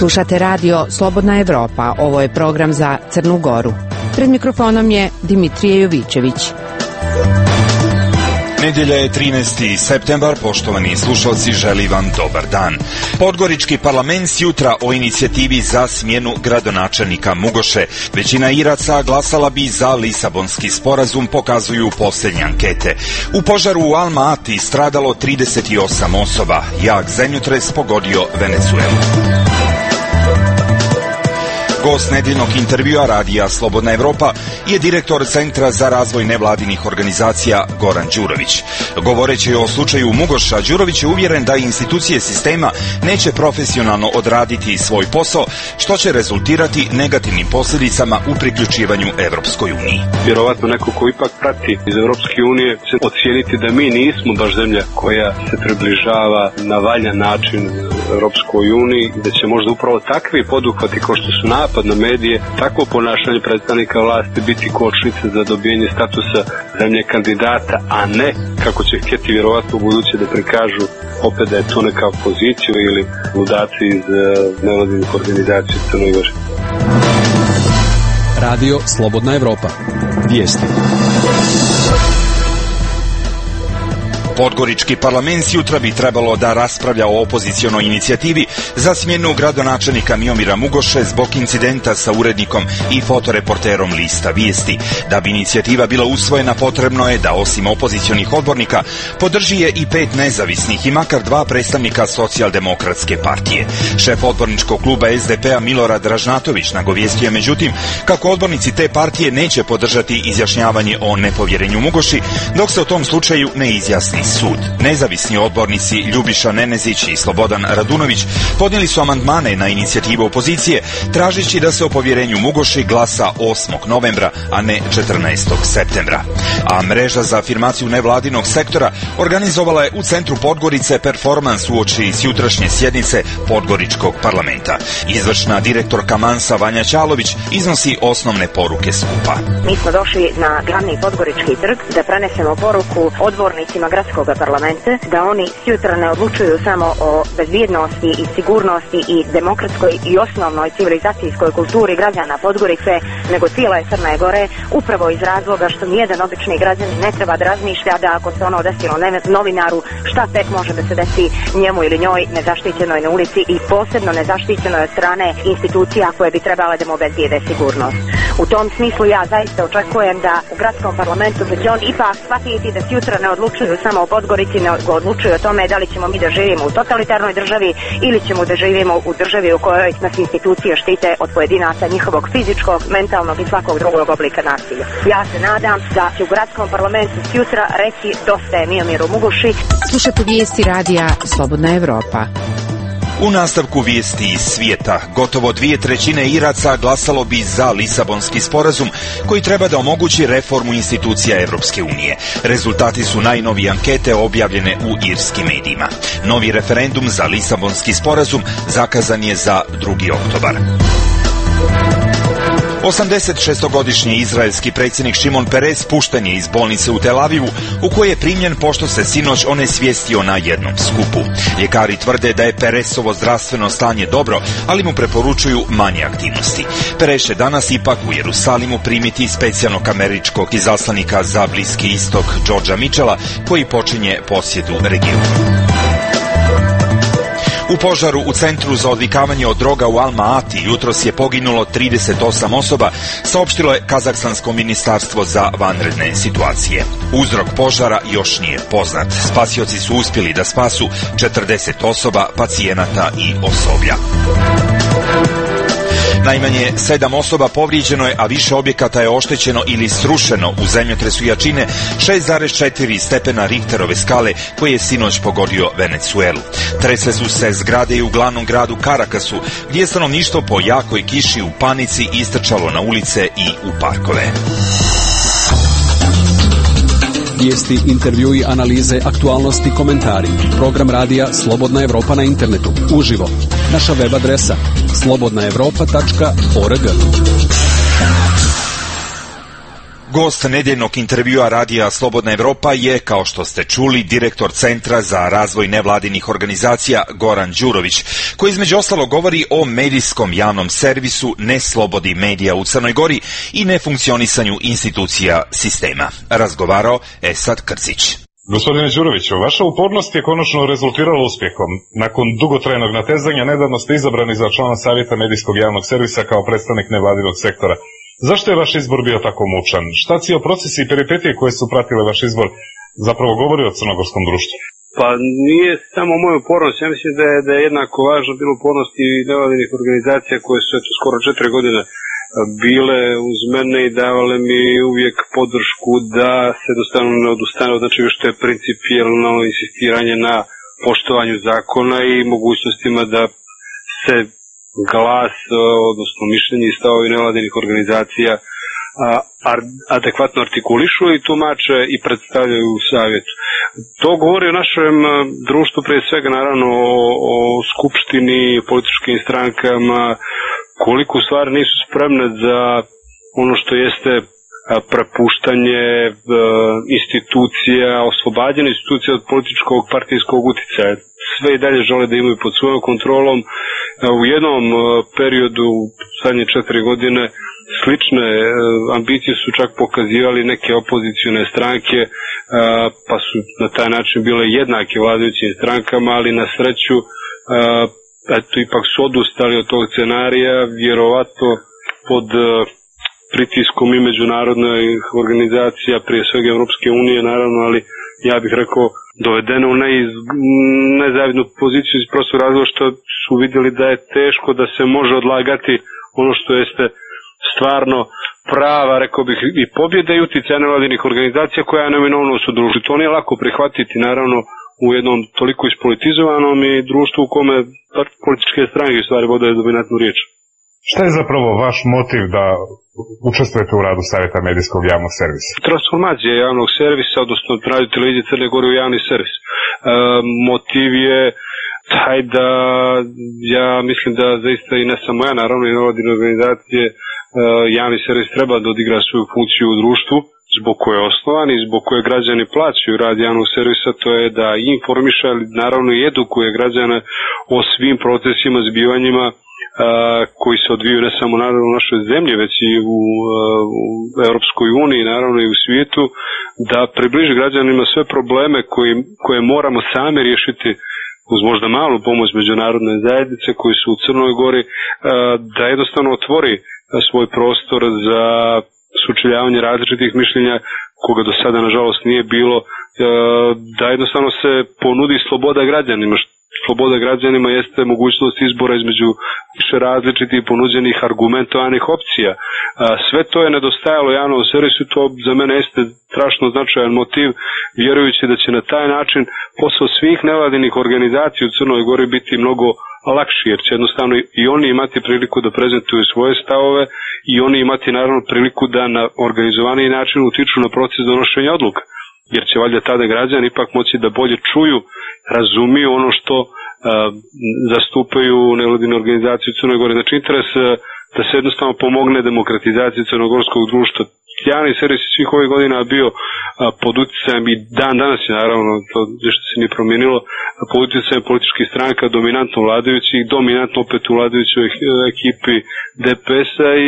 Slušate radio Slobodna Evropa, ovo je program za Crnu Goru. Pred mikrofonom je Dimitrije Jovićević. Nedjelja je 13. septembar, poštovani slušalci, želim vam dobar dan. Podgorički parlament sjutra o inicijativi za smjenu gradonačelnika Mugoše. Većina Iraca glasala bi za Lisabonski sporazum, pokazuju posljednje ankete. U požaru u Alma-Ati stradalo 38 osoba. Jak zemljotres pogodio Venezuelu. Gost nedeljnog intervjua radija Slobodna Evropa je direktor Centra za razvoj nevladinih organizacija Goran Đurović. Govoreći o slučaju Mugoša, Đurović je uvjeren da institucije sistema neće profesionalno odraditi svoj posao, što će rezultirati negativnim posljedicama u priključivanju Evropskoj uniji. Vjerovatno neko ko ipak prati iz Evropske unije će ocijeniti da mi nismo baš zemlja koja se približava na valjan način Evropskoj uniji, da će možda upravo takvi poduhvati kao što su napad na medije, takvo ponašanje predstavnika vlasti biti kočnica za dobijanje statusa zemlje kandidata, a ne kako će htjeti vjerovatno u buduće da prikažu opet da je to neka opozicija ili ludaci iz nevladinih organizacija Crnoj Gori. Radio Slobodna Evropa. Vijesti. Podgorički parlament jutra bi trebalo da raspravlja o opozicionoj inicijativi za smjenu gradonačelnika Miomira Mugoše zbog incidenta sa urednikom i fotoreporterom lista Vijesti. Da bi inicijativa bila usvojena, potrebno je da osim opozicionih odbornika podrži je i 5 nezavisnih i makar 2 predstavnika Socijaldemokratske partije. Šef odborničkog kluba SDP-a Milorad Ražnatović nagovijestio je međutim kako odbornici te partije neće podržati izjašnjavanje o nepovjerenju Mugoši dok se u tom slučaju ne izjasni sud. Nezavisni odbornici Ljubiša Nenezić i Slobodan Radunović podnijeli su amandmane na inicijativu opozicije, tražići da se o povjerenju Mugoši glasa 8. novembra, a ne 14. septembra. A mreža za afirmaciju nevladinog sektora organizovala je u centru Podgorice performans uoči sjutrašnje sjednice Podgoričkog parlamenta. Izvršna direktorka Mansa Vanja Ćalović iznosi osnovne poruke skupa. Mi smo došli na glavni Podgorički trg da prenesemo poruku odbornicima gradskog parlamenta, da oni sutra ne odlučuju samo o bezbjednosti i sigurnosti i demokratskoj i osnovnoj civilizacijskoj kulturi građana Podgorice, nego cijele Crne Gore, upravo iz razloga što nijedan obični građanin ne treba da razmišlja da ako se ono desilo novinaru, šta tek može da se desi njemu ili njoj nezaštićenoj na ulici i posebno nezaštićenoj od strane institucija koje bi trebale da mu obezbijede sigurnost. U tom smislu ja zaista očekujem da u gradskom parlamentu će on ipak shvatiti da sutra ne odlučuju samo o Podgorici, nego odlučuju o tome da li ćemo mi da živimo u totalitarnoj državi ili ćemo da živimo u državi u kojoj nas institucije štite od pojedinaca njihovog fizičkog, mentalnog i svakog drugog oblika nasilja. Ja se nadam da će u gradskom parlamentu sutra reći dosta je Miomiru Mugoši. Slušate vijesti radija Slobodna Evropa. U nastavku vijesti iz svijeta, gotovo 2/3 Iraca glasalo bi za Lisabonski sporazum koji treba da omogući reformu institucija Evropske unije. Rezultati su najnovije ankete objavljene u irskim medijima. Novi referendum za Lisabonski sporazum zakazan je za 2. oktobar. 86-godišnji izraelski predsjednik Šimon Perez pušten je iz bolnice u Tel Avivu, u kojoj je primljen pošto se sinoć onesvijestio na jednom skupu. Ljekari tvrde da je Perezovo zdravstveno stanje dobro, ali mu preporučuju manje aktivnosti. Perez će danas ipak u Jerusalimu primiti specijalnog američkog izaslanika za Bliski istok Georgea Mitchella, koji počinje posjetu regionu. U požaru u Centru za odvikavanje od droga u Alma-Ati jutros je poginulo 38 osoba, saopštilo je Kazahstansko ministarstvo za vanredne situacije. Uzrok požara još nije poznat. Spasioci su uspjeli da spasu 40 osoba, pacijenata i osoblja. Najmanje 7 osoba povrijeđeno je, a više objekata je oštećeno ili srušeno u zemljotresu jačine 6,4 stepena Richterove skale koji je sinoć pogodio Venezuelu. Tresle su se zgrade i u glavnom gradu Caracasu, gdje je stanovništvo po jakoj kiši u panici istrčalo na ulice i u parkove. Vijesti, intervjui, analize, aktualnosti, komentari. Program radija Slobodna Evropa na internetu. Uživo. Naša web adresa slobodnaevropa.org. Gost nedeljnog intervjua radija Slobodna Evropa je, kao što ste čuli, direktor Centra za razvoj nevladinih organizacija Goran Đurović, koji između ostalo govori o medijskom javnom servisu, neslobodi medija u Crnoj Gori i nefunkcionisanju institucija sistema. Razgovarao Esad Krcić. Gospodine Đuroviću, vaša upornost je konačno rezultirala uspjehom. Nakon dugotrajnog natezanja nedavno ste izabrani za člana Savjeta medijskog javnog servisa kao predstavnik nevladinog sektora. Zašto je vaš izbor bio tako mučan? Šta cijel proces i peripetije koje su pratile vaš izbor zapravo govori o crnogorskom društvu? Pa nije samo moja upornost, ja mislim da je jednako važno bilo upornost i nevladinih organizacija koje su skoro 4 godine bile uz mene i davale mi uvijek podršku da se jednostavno ne odustane od nečega što je principijelno insistiranje na poštovanju zakona i mogućnostima da se glas, odnosno mišljenje i stavovi nevladinih organizacija adekvatno artikulišu i tumače i predstavljaju u savjetu. To govori o našem društvu, prije svega naravno o skupštini, političkim strankama, koliko u stvari nisu spremne za ono što jeste prepuštanje institucija, oslobađanje institucija od političkog partijskog uticaja. Sve i dalje žele da imaju pod svojom kontrolom. U jednom periodu, zadnje 4 godine, slične ambicije su čak pokazivali neke opozicione stranke, pa su na taj način bile jednake vladajućim strankama, ali na sreću ipak su odustali od tog scenarija, vjerovatno pod pritiskom i međunarodnih organizacija, prije svega Europske unije, naravno, ali ja bih rekao dovedeno u nezavidnu poziciju iz prostog razloga što su vidjeli da je teško da se može odlagati ono što jeste stvarno prava, rekao bih, i pobjeda i utjecaja nevladinih organizacija koja je neminovno su društvu. To nije lako prihvatiti, naravno, u jednom toliko ispolitizovanom i društvu u kome političke stranke u stvari vode dominantnu riječ. Šta je zapravo vaš motiv da učestvujete u radu Savjeta medijskog javnog servisa? Transformacija javnog servisa, odnosno radio televizije Crne Gore u javni servis. Motiv je taj da ja mislim da zaista i ne samo ja, naravno i nevladine organizacije, javni servis treba da odigra svoju funkciju u društvu, zbog koje je osnovan i zbog koje građani plaćaju rad javnog servisa, to je da informiše, ali naravno i edukuje građane o svim procesima, zbivanjima koji se odvijaju ne samo naravno u našoj zemlji, već i u Europskoj uniji, naravno i u svijetu, da približi građanima sve probleme koje moramo sami riješiti uz možda malu pomoć međunarodne zajednice koji su u Crnoj Gori, da jednostavno otvori svoj prostor za sučeljavanje različitih mišljenja koga do sada nažalost nije bilo, da jednostavno se ponudi sloboda građanima. Sloboda građanima jeste mogućnost izbora između više različitih ponuđenih argumentovanih opcija. Sve to je nedostajalo javnom servisu, to za mene jeste strašno značajan motiv, vjerujući da će na taj način posao svih nevladinih organizacija u Crnoj Gori biti mnogo lakši, jer će jednostavno i oni imati priliku da prezentuju svoje stavove i oni imati naravno priliku da na organizovaniji način utiču na proces donošenja odluka. Jer će valjda tada građani ipak moći da bolje čuju, razumiju ono što zastupaju nevladine organizacije u Crnoj Gori. Znači interes da se jednostavno pomogne demokratizaciji crnogorskog društva. Javni servis svih ovih godina bio pod utjecajem i dan danas je naravno, to što se nije promijenilo, pod utjecajem političkih stranka, dominantno vladajućih, dominantno opet u vladajućoj ekipi DPS-a i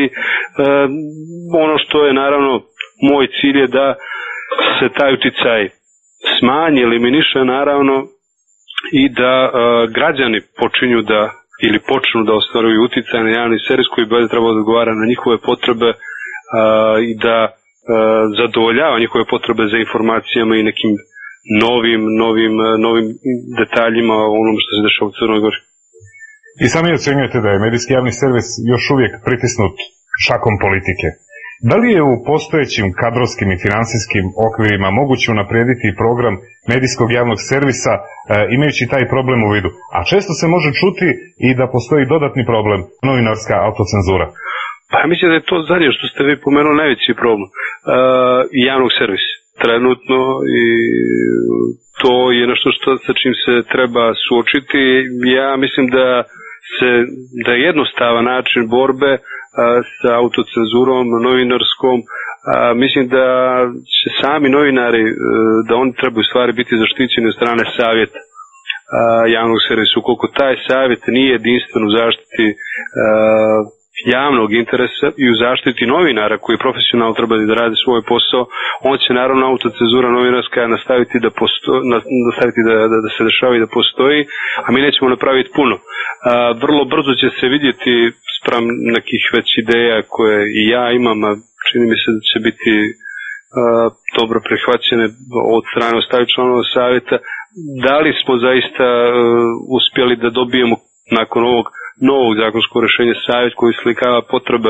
ono što je naravno moj cilj je da se taj utjecaj smanji, eliminiše naravno i da građani počinju da ili počnu da ostvaruju utjecaj na javni servis koji bi trebao da odgovara na njihove potrebe i da zadovoljava njihove potrebe za informacijama i nekim novim detaljima o onom što se dešava u Crnoj Gori. I sami ocjenjujete da je medijski javni servis još uvijek pritisnut šakom politike. Da li je u postojećim kadrovskim i financijskim okvirima moguće unaprijediti program medijskog javnog servisa imajući taj problem u vidu? A često se može čuti i da postoji dodatni problem, novinarska autocenzura. Pa ja mislim da je to zadnje što ste vi pomenuli najveći problem javnog servisa. Trenutno i to je nešto sa čim se treba suočiti. Ja mislim da je jednostavan način borbe sa autocenzurom novinarskom Mislim da će sami novinari, da oni trebaju stvari biti zaštićeni od strane savjeta javnog servisa. Ukoliko taj savjet nije jedinstven u zaštiti javnog interesa i u zaštiti novinara koji profesionalno treba da radi svoj posao, on će naravno autocenzura novinarska nastaviti da se dešava i da postoji, a mi nećemo napraviti puno. Vrlo brzo će se vidjeti spram nekih već ideja koje i ja imam, a čini mi se da će biti dobro prihvaćene od strane ostalih članova savjeta, da li smo zaista uspjeli da dobijemo nakon ovog novog zakonskog rješenja savjet koji slikava potrebe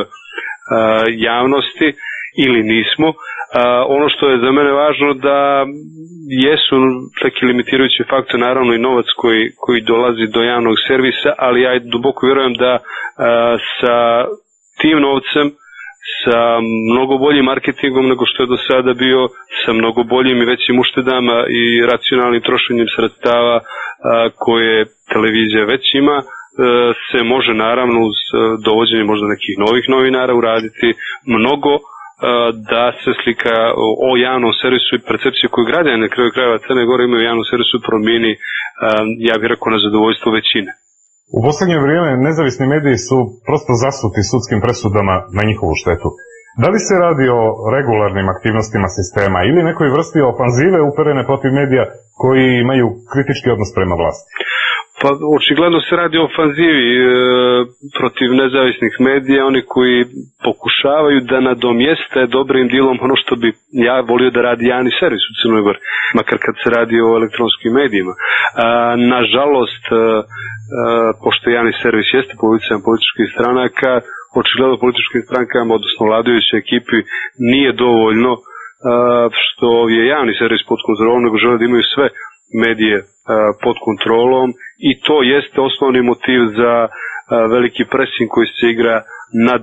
javnosti ili nismo. Ono što je za mene važno da jesu neki limitirajući faktor, naravno i novac koji dolazi do javnog servisa, ali ja duboko vjerujem da sa tim novcem, sa mnogo boljim marketingom nego što je do sada bio, sa mnogo boljim i većim uštedama i racionalnim trošenjem sredstava koje televizija već ima, se može naravno uz dovođenje možda nekih novih novinara uraditi mnogo da se slika o javnom servisu i percepciju koju građani na kraju krajeva Crne Gore imaju u javnom servisu promijeni, ja bih rekao, na zadovoljstvo većine. U posljednje vrijeme nezavisni mediji su prosto zasuti sudskim presudama na njihovu štetu. Da li se radi o regularnim aktivnostima sistema ili nekoj vrsti ofanzive uperene protiv medija koji imaju kritički odnos prema vlasti? Pa očigledno se radi o ofanzivi protiv nezavisnih medija, oni koji pokušavaju da nadomjeste dobrim dijelom ono što bi ja volio da radi javni servis u Crnoj Gori, makar kad se radi o elektronskim medijima. Nažalost, pošto javni servis jeste političan političkih stranaka, očigledno političkim strankama, odnosno vladajućoj ekipi, nije dovoljno što je javni servis pod kontrolom, nego žele da imaju sve medije pod kontrolom i to jeste osnovni motiv za veliki presing koji se igra nad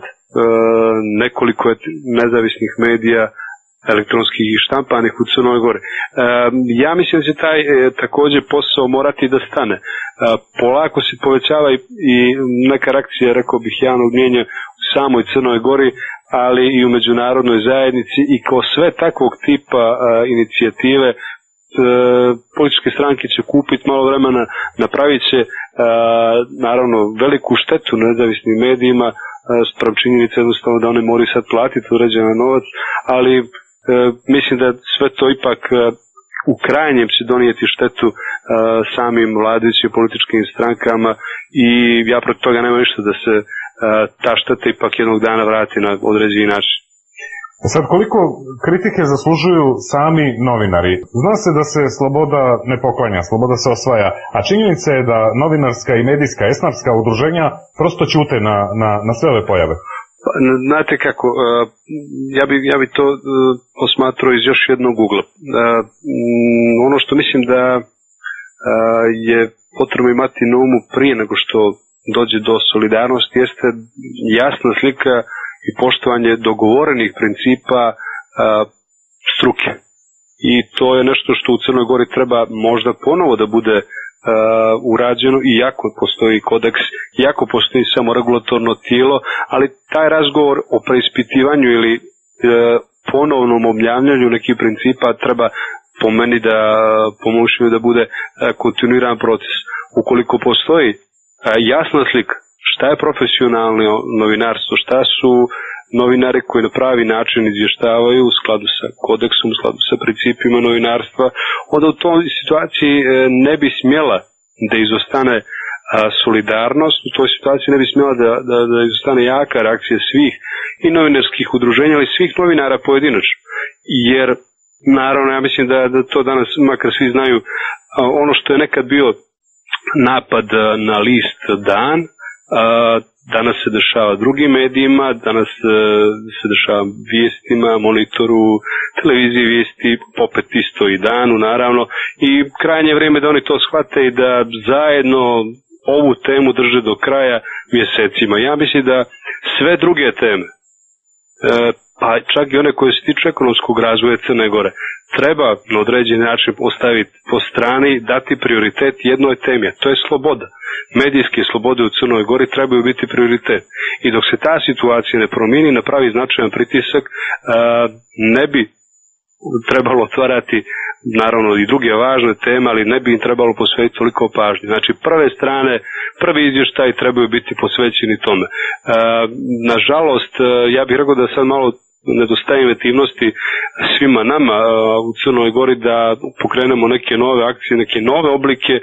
nekoliko nezavisnih medija, elektronskih i štampanih u Crnoj Gori. Ja mislim da će taj također posao morati da stane. Polako se povećava i neka reakcija, rekao bih, javnog mnijenja u samoj Crnoj Gori, ali i u međunarodnoj zajednici, i kao sve takvog tipa inicijative političke stranke će kupiti malo vremena, napravit će naravno veliku štetu nezavisnim medijima spram činjenice jednostavno da one moraju sad platiti uređen novac, ali mislim da sve to ipak u krajnjem će donijeti štetu samim vladajućim političkim strankama i ja protiv toga nema ništa da se ta šteta ipak jednog dana vrati na određeni način. Sad, koliko kritike zaslužuju sami novinari? Zna se da se sloboda ne poklanja, sloboda se osvaja, a činjenica je da novinarska i medijska esnafska udruženja prosto ćute na sve ove pojave. Znate kako, ja bi to posmatrao iz još jednog ugla. Ono što mislim da je potrebno imati na umu prije nego što dođe do solidarnosti jeste jasna slika i poštovanje dogovorenih principa struke. I to je nešto što u Crnoj Gori treba možda ponovo da bude urađeno, iako postoji kodeks, iako postoji samo regulatorno tijelo, ali taj razgovor o preispitivanju ili ponovnom objavljanju nekih principa treba po meni da bude kontinuiran proces. Ukoliko postoji jasna slika šta je profesionalno novinarstvo, šta su novinari koji na pravi način izvještavaju u skladu sa kodeksom, u skladu sa principima novinarstva, onda u toj situaciji ne bi smjela da izostane solidarnost, u toj situaciji ne bi smjela da izostane jaka reakcija svih i novinarskih udruženja, ali svih novinara pojedinačno. Jer, naravno, ja mislim da to danas, makar svi znaju, ono što je nekad bio napad na list Dan, danas se dešava drugim medijima, danas se dešava Vijestima, Monitoru, televiziji Vijesti, opet isto i Danu naravno, i krajnje vrijeme da oni to shvate i da zajedno ovu temu drže do kraja mjesecima. Ja mislim da sve druge teme, pa čak i one koje se tiču ekonomskog razvoja Crne Gore, treba na određeni način ostaviti po strani, dati prioritet jednoj temi, to je sloboda. Medijske slobode u Crnoj Gori trebaju biti prioritet. I dok se ta situacija ne promijeni, napravi značajan pritisak, ne bi trebalo otvarati naravno i druge važne teme, ali ne bi im trebalo posvetiti toliko pažnje. Znači prve strane, prvi izvještaj trebaju biti posvećeni tome. Nažalost, ja bih rekao da sad malo nedostaje inventivnosti svima nama u Crnoj Gori da pokrenemo neke nove akcije, neke nove oblike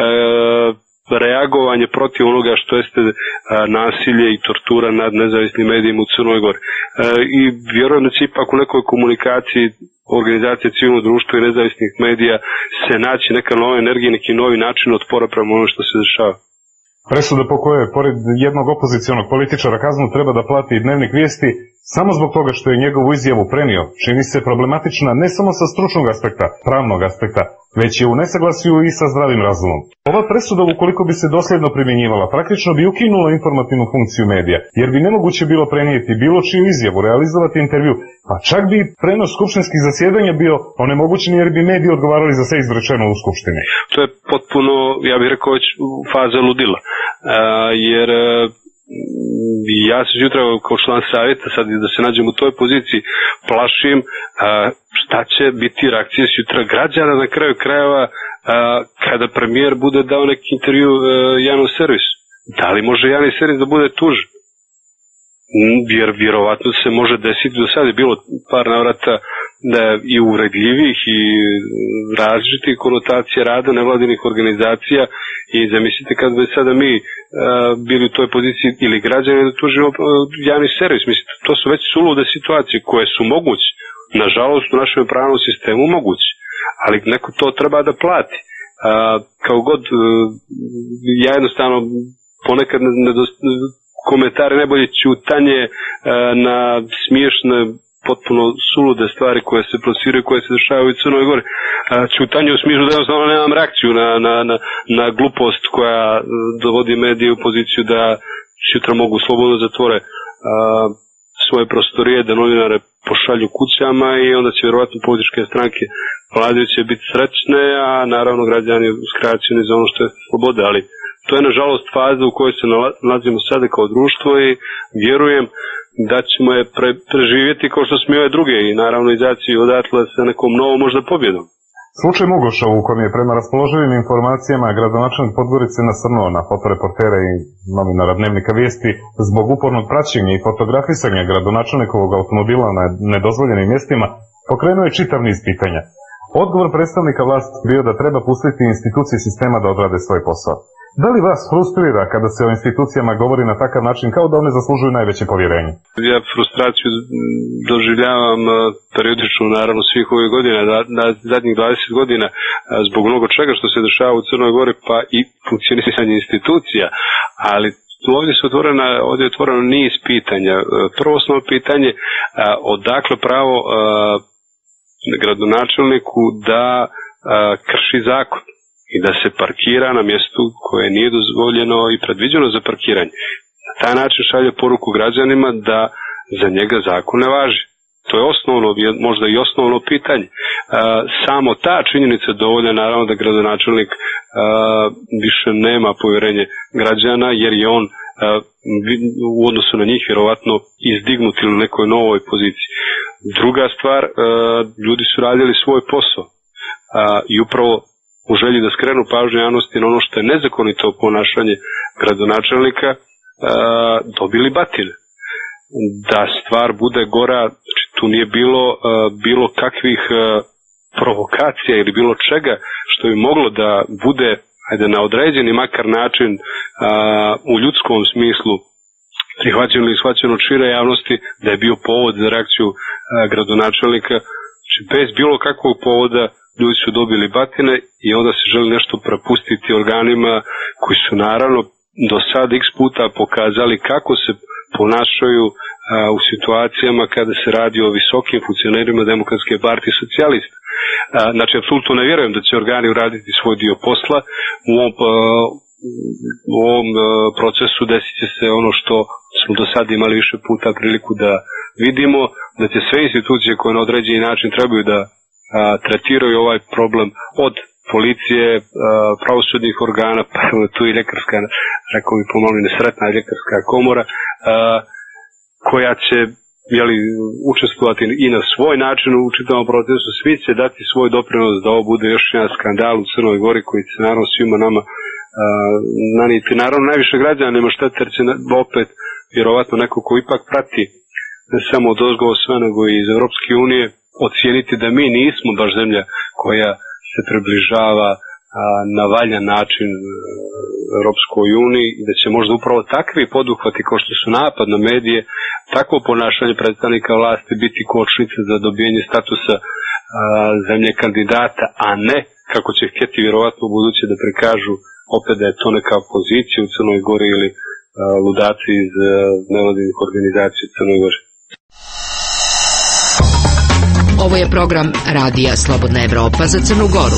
reagovanje protiv onoga što jeste nasilje i tortura nad nezavisnim medijima u Crnoj Gori. I vjerujem da će ipak u nekoj komunikaciji organizacije civilnog društva i nezavisnih medija se naći neka nova energija, neki novi način otpora prema ono što se dešava. Presuda po kojoj, pored jednog opozicionog političara, kaznu treba da plati Dnevnik Vijesti samo zbog toga što je njegovu izjavu prenio, čini se problematična ne samo sa stručnog aspekta, pravnog aspekta, već je u nesaglasju i sa zdravim razumom. Ova presuda, ukoliko bi se dosljedno primjenjivala, praktično bi ukinula informativnu funkciju medija, jer bi nemoguće bilo prenijeti bilo čiju izjavu, realizovati intervju, pa čak bi prenos skupštinskih zasjedanja bio onemogućen jer bi mediji odgovarali za sve izrečeno u skupštini. To je potpuno, ja bih rekao, već faza ludila, jer ja se jutra kao član savjeta, sad da se nađem u toj poziciji, plašim šta će biti reakcije sutra građana na kraju krajeva kada premijer bude dao neki intervju javnom servisu. Da li može javni servis da bude tužen? Jer vjerovatno se može desiti, do sada je bilo par navrata i uvredljivih i različitih konotacija rada nevladinih organizacija i zamislite kad bi sada mi bili u toj poziciji ili građani da tužimo javni servis. Mislim, to su već sulude situacije koje su moguće, nažalost u našem pravnom sistemu moguće, ali neko to treba da plati. Kao god, ja jednostavno ponekad komentare najbolje ćutanje na smiješne, potpuno sulude stvari koje se plasiraju, koje se dešavaju u Crnoj Gori. Ćutanje u smislu da jednostavno nemam reakciju na glupost koja dovodi medije u poziciju da sutra mogu slobodno zatvore svoje prostorije, da novinare pošalju kućama i onda će vjerovatno političke stranke vladajuće biti srećne, a naravno građani uskraćeni za ono što je sloboda, ali to je nažalost faza u kojoj se nalazimo sada kao društvo i vjerujem da ćemo je preživjeti kao što smo i ove druge i naravno izaći odatle sa nekom novom možda pobjedom. Slučaj Mugoša, u kojem je prema raspoloživim informacijama gradonačelnik Podgorice nasrnuo na fotoreportera i novinara Dnevnika Vijesti zbog upornog praćenja i fotografisanja gradonačelnikovog automobila na nedozvoljenim mjestima, pokrenuo je čitav niz pitanja. Odgovor predstavnika vlasti bio da treba pustiti institucije sistema da odrade svoj posao. Da li vas frustrira kada se o institucijama govori na takav način kao da one zaslužuju najveće povjerenje? Ja frustraciju doživljavam periodično naravno svih ovih godina, na zadnjih 20 godina zbog mnogo čega što se dešava u Crnoj Gori pa i funkcionisanje institucija, ali ovdje je otvoreno niz pitanja. Prvo osnovno pitanje, odakle pravo gradonačelniku da krši zakon i da se parkira na mjestu koje nije dozvoljeno i predviđeno za parkiranje. Na taj način šalje poruku građanima da za njega zakon ne važi. To je osnovno, možda i osnovno pitanje. Samo ta činjenica dovoljna naravno da gradonačelnik više nema povjerenje građana jer je on u odnosu na njih vjerovatno izdignut ili u nekoj novoj poziciji. Druga stvar, ljudi su radili svoj posao i upravo u želji da skrenu pažnju javnosti na ono što je nezakonito ponašanje gradonačelnika, dobili batine. Da stvar bude gora, znači tu nije bilo kakvih provokacija ili bilo čega što bi moglo da bude na određeni makar način u ljudskom smislu prihvaćeno ili shvaćeno od šire javnosti, da je bio povod za reakciju gradonačelnika. Znači bez bilo kakvog povoda ljudi su dobili batine i onda se želi nešto prepustiti organima koji su naravno do sada x puta pokazali kako se ponašaju u situacijama kada se radi o visokim funkcionerima Demokratske partije socijalista. Znači, apsolutno ne vjerujem da će organi uraditi svoj dio posla. U ovom procesu desit će se ono što smo do sada imali više puta priliku da vidimo, da će sve institucije koje na određeni način trebaju da tretiraju ovaj problem od policije, pravosudnih organa, pa tu i ljekarska, rekao bi pomalo nesretna ljekarska komora, koja će učestvovati i na svoj način u čitavom procesu. Svi će dati svoj doprinos da ovo bude još jedan skandal u Crnoj Gori koji će naravno svima nama naniti. Naravno najviše građana nema štete jer će opet vjerovatno neko ko ipak prati ne samo od ozgova sve nego i iz Evropske unije ocijeniti da mi nismo baš zemlja koja se približava na valjan način Europskoj uniji i da će možda upravo takvi poduhvati kao što su napad na medije, takvo ponašanje predstavnika vlasti biti kočnica za dobijanje statusa zemlje kandidata, a ne kako će htjeti vjerovatno u buduće da prikažu opet da je to neka opozicija u Crnoj Gori ili ludaci iz nevladinih organizacija u Crnoj Gori. Ovo je program Radija Slobodna Evropa za Crnu Goru.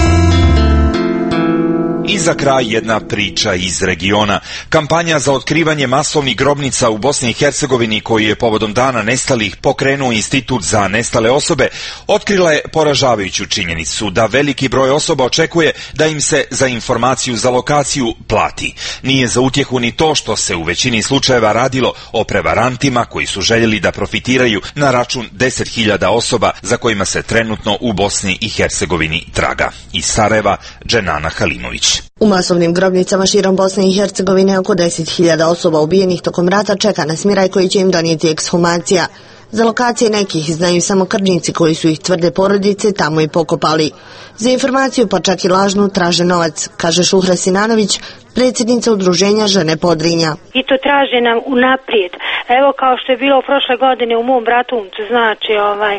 I za kraj jedna priča iz regiona. Kampanja za otkrivanje masovnih grobnica u Bosni i Hercegovini koju je povodom Dana nestalih pokrenuo Institut za nestale osobe otkrila je poražavajuću činjenicu da veliki broj osoba očekuje da im se za informaciju za lokaciju plati. Nije za utjehu ni to što se u većini slučajeva radilo o prevarantima koji su željeli da profitiraju na račun 10.000 osoba za kojima se trenutno u Bosni i Hercegovini traga. Iz Sarajeva, Dženana Halimović. U masovnim grobnicama širom Bosne i Hercegovine oko 10.000 osoba ubijenih tokom rata čeka na smiraj koji će im donijeti ekshumacija. Za lokacije nekih znaju samo krvnici koji su ih tvrde porodice tamo i pokopali. Za informaciju, pa čak i lažnu, traže novac, kaže Šuhra Sinanović, predsjednica udruženja Žene Podrinja. I to traže nam unaprijed. Evo kao što je bilo prošle godine u mom Bratuncu, znači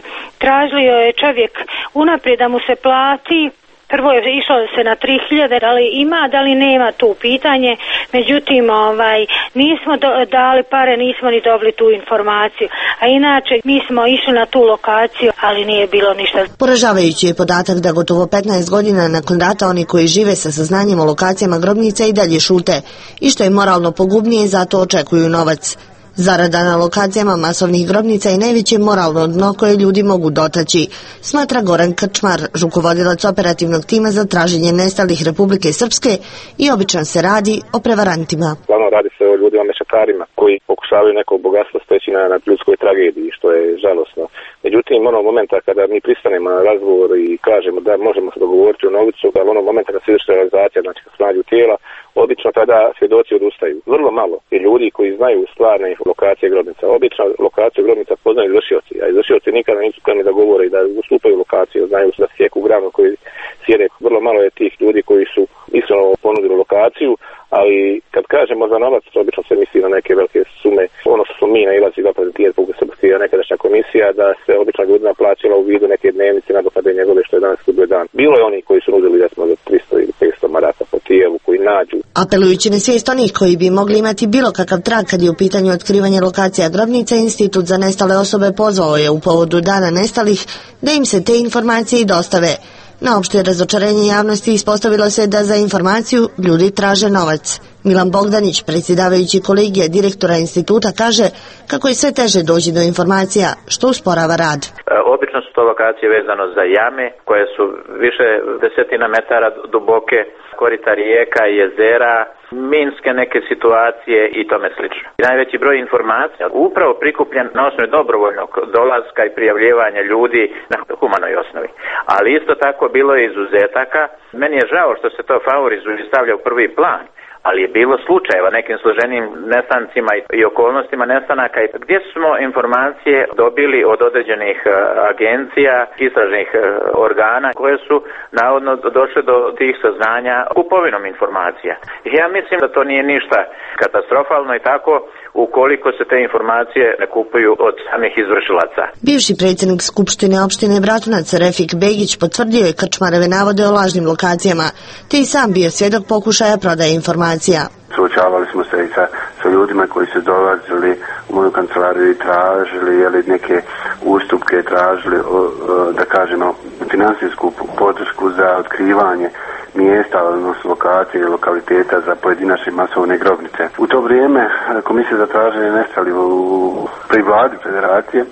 tražio je čovjek unaprijed da mu se plati. Prvo je išlo se na 3.000, da li ima, da li nema tu pitanje, međutim nismo dali pare, nismo ni dobili tu informaciju, a inače mi smo išli na tu lokaciju, ali nije bilo ništa. Poražavajući je podatak da gotovo 15 godina nakon rata oni koji žive sa saznanjem o lokacijama grobnica i dalje šute i što je moralno pogubnije, zato očekuju novac. Zarada na lokacijama masovnih grobnica je najveće moralno dno koje ljudi mogu dotaći, smatra Goran Krčmar, rukovodilac operativnog tima za traženje nestalih Republike Srpske, i obično se radi o prevarantima. Glavno radi se o ljudima mešetarima koji pokušavaju neko bogatstvo steći na ljudskoj tragediji, što je žalosno. Međutim, onog momenta kada mi pristanemo na razgovor i kažemo da možemo se dogovoriti o novicu, da onog momenta kada se izvrši realizacija, znači kad se nađu tijela, obično tada svjedoci odustaju. Vrlo malo je ljudi koji znaju stvarne lokacije grobnica. Obično lokaciju grobnica poznaju izvršioci, a izvršioci nikada nisu spremni da govore i da ustupaju lokaciju, znaju da sjeku granu koji sjede. Vrlo malo je tih ljudi koji su iskreno ponudili lokaciju, ali kad kažemo za novac, obično se misli na neke velike sume. Ono što smo mi nailazi zapravo Republike Srpske, nekadašnja komisija, da se obično ljudima plaćala u vidu neke dnevnice nadoknade njegove, što je danas bio dan. Bilo je oni koji su nudili recimo za 300 ili 500 maraka po tijevu, koji nađu. Apelujući na svijest onih koji bi mogli imati bilo kakav trag kad je u pitanju otkrivanje lokacija grobnica, Institut za nestale osobe pozvao je u povodu Dana nestalih da im se te informacije i dostave. Na opšte razočarenje javnosti ispostavilo se da za informaciju ljudi traže novac. Milan Bogdanić, predsjedavajući kolegija direktora instituta, kaže kako je sve teže doći do informacija, što usporava rad. Obično su to lokacije vezano za jame koje su više desetina metara duboke, korita rijeka, jezera, minske neke situacije i tome slično. Najveći broj informacija upravo prikupljen na osnovi dobrovoljnog dolaska i prijavljivanja ljudi na humanoj osnovi. Ali isto tako bilo je izuzetaka. Meni je žao što se to favorizuje i stavlja u prvi plan, ali je bilo slučajeva nekim složenim nestancima i okolnostima nestanaka gdje smo informacije dobili od određenih agencija, istražnih organa koje su navodno došle do tih saznanja kupovinom informacija. Ja mislim da to nije ništa katastrofalno i tako ukoliko se te informacije ne kupuju od samih izvršilaca. Bivši predsjednik Skupštine opštine Bratunac Refik Begić potvrdio je Krčmareve navode o lažnim lokacijama, te i sam bio svjedok pokušaja prodaje informacija. Suočavali smo se i sa ljudima koji su dolazili u moju kancelariju i tražili neke ustupke, tražili da kažemo financijsku podršku za otkrivanje mjesta, odnosno lokacije i lokaliteta za pojedinačne masovne grobnice. U to vrijeme Komisija za traženje nestalih pri vladi Federacije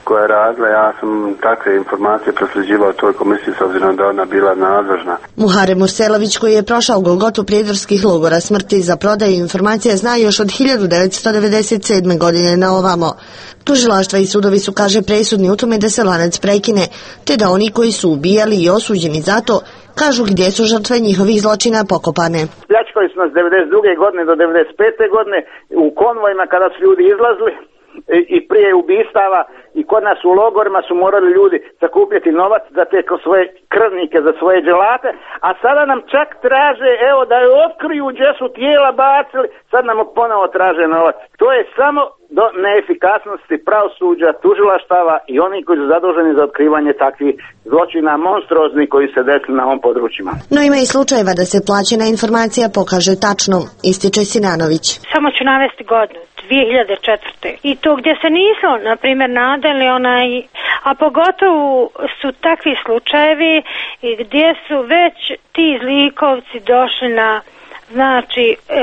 koja je radila, ja sam takve informacije prosljeđivao toj komisiji s obzirom da ona bila nadležna. Muharem Urselović, koji je prošao golgotu prijedorskih logora smrti za prodaju informacija, zna još od 1997. godine na ovamo. Tužilaštva i sudovi su, kaže, presudni u tome da se lanac prekine, te da oni koji su ubijali i osuđeni za to kažu gdje su žrtve njihovih zločina pokopane. Pljačkali su nas 92. godine do 95. godine u konvojima kada su ljudi izlazili i prije ubistava i kod nas u logorima su morali ljudi sakupljati novac za te svoje krvnike, za svoje dželate, a sada nam čak traže, evo, da je otkriju gdje su tijela bacili, sad nam ponovo traže novac. To je samo do neefikasnosti pravosuđa, tužilaštava i oni koji su zaduženi za otkrivanje takvih zločina monstruozni koji se desili na ovom područjima. No ima i slučajeva da se plaćena informacija pokaže tačnom, ističe Sinanović. Samo ću navesti godinu, 2004. I to gdje se nisu, na primjer, nadali a pogotovo su takvi slučajevi gdje su već ti zlikovci došli na, znači,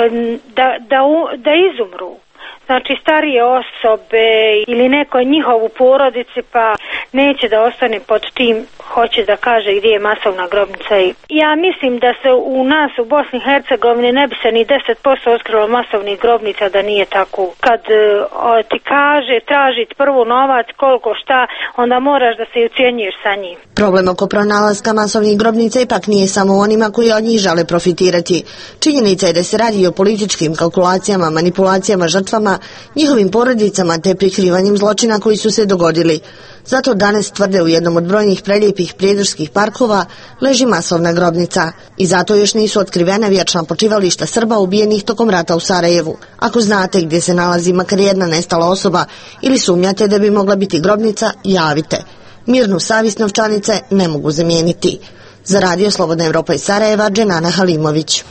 da izumru. Znači starije osobe ili neko njihovu porodici, pa neće da ostane pod tim, hoće da kaže gdje je masovna grobnica. Ja mislim da se u nas u Bosni i Hercegovini ne bi se ni 10% otkrilo masovnih grobnica da nije tako. Kad ti kaže tražiti prvo novac koliko šta, onda moraš da se ucijenjuješ sa njim. Problem oko pronalaska masovnih grobnica ipak nije samo onima koji od njih žele profitirati. Činjenica je da se radi o političkim kalkulacijama, manipulacijama žrtvama, njihovim porodicama te prikrivanjem zločina koji su se dogodili. Zato danas tvrde u jednom od brojnih prelijepih prijedorskih parkova leži masovna grobnica i zato još nisu otkrivene vječna počivališta Srba ubijenih tokom rata u Sarajevu. Ako znate gdje se nalazi makar jedna nestala osoba ili sumnjate da bi mogla biti grobnica, javite. Mirnu savjest novčanice ne mogu zamijeniti. Za Radio Slobodna Evropa iz Sarajeva, Dženana Halimović.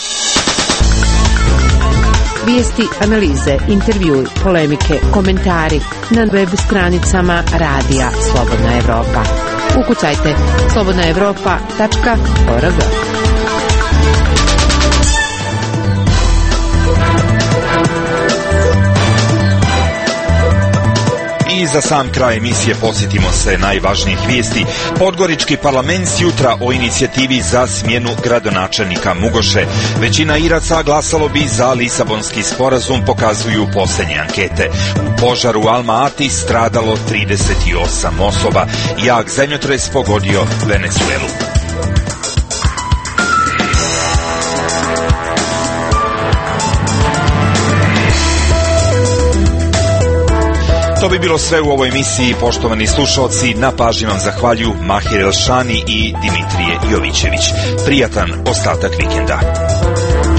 Vijesti, analize, intervjui, polemike, komentari na web stranicama Radija Slobodna Evropa. Ukucajte slobodnaevropa.org. I za sam kraj emisije posjetimo se najvažnijih vijesti. Podgorički parlament jutra o inicijativi za smjenu gradonačelnika Mugoše. Većina Iraca glasalo bi za Lisabonski sporazum, pokazuju posljednje ankete. U požaru Alma Ati stradalo 38 osoba. Jak zemljotres pogodio Venezuelu. To bi bilo sve u ovoj emisiji, poštovani slušalci. Na pažnji vam zahvaljuju Mahir Elšani i Dimitrije Jovićević. Prijatan ostatak vikenda.